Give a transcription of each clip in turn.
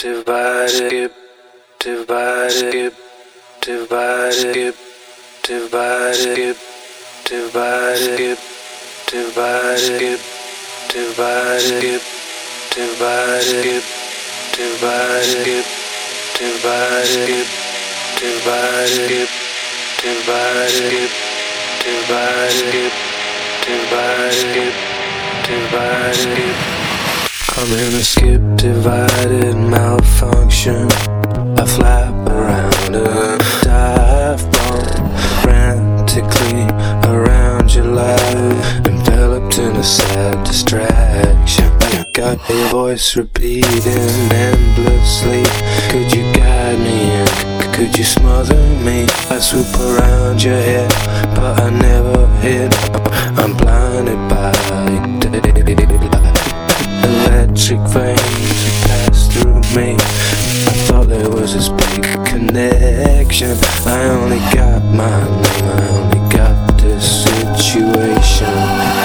divided, divided, divided, divided, divided, divided, divided, divided, divided, divided, divided, divided, divided, divided, divided. I'm in a skip, divided, malfunction. I flap around a dive bomb, frantically around your life, enveloped in a sad distraction. I got your voice repeating endlessly. Could you guide me in? Could you smother me? I swoop around your head, but I never hit. I'm blinded by electric veins pass through me. I thought there was this big connection. I only got my name, I only got this situation.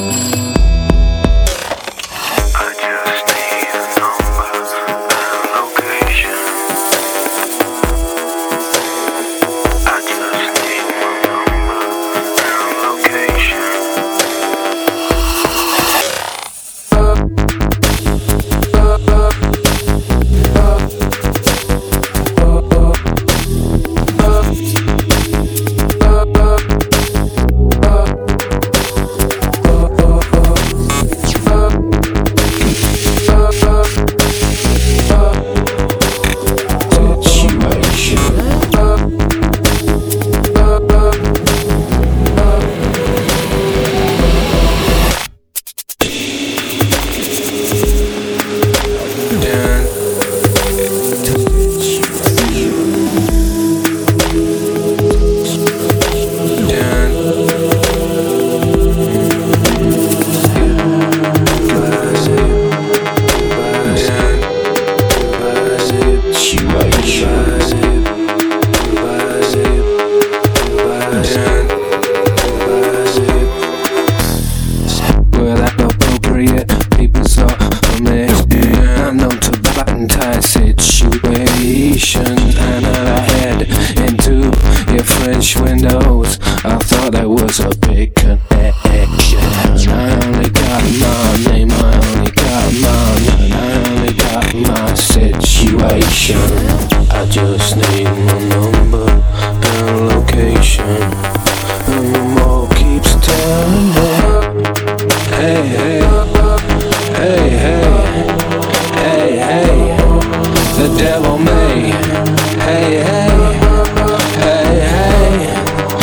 And I head into your French windows. I thought there was a big connection. I only got my name, I only got my, I only got my situation. I just need my number and location, and the wall keeps turning. Hey, hey, hey, hey, hey, hey. The devil may. Hey, hey, hey, hey,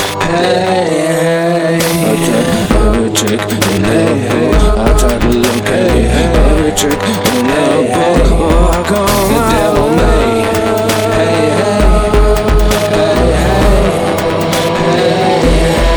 hey, hey. I tried every trick in the book. I tried to look at every trick in the book. Oh, how come the devil may? Hey, hey, hey, hey, hey, hey.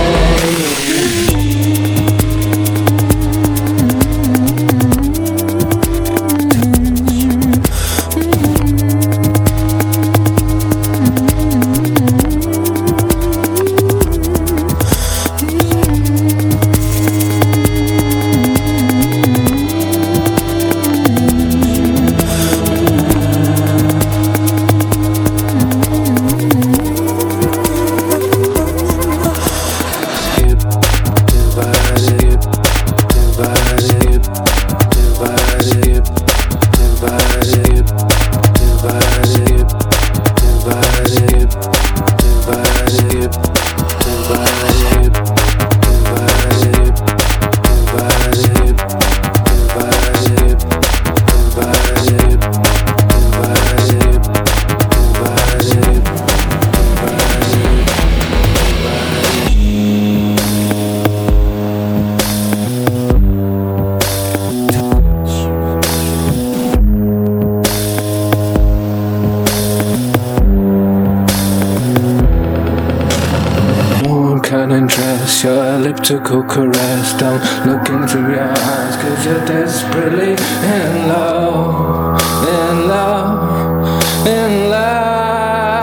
Kind interest, your elliptical caress. Don't look into your eyes, cause you're desperately in love, in love, in love.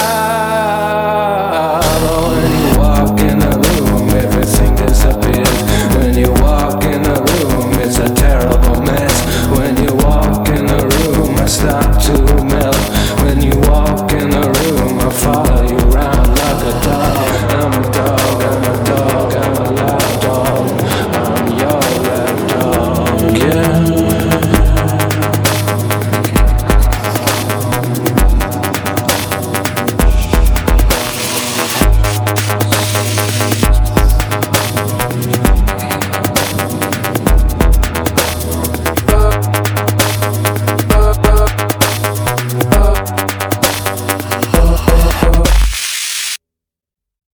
Oh, when you walk in a room, everything disappears. When you walk in a room, it's a terrible mess. When you walk in a room, I start to melt when you walk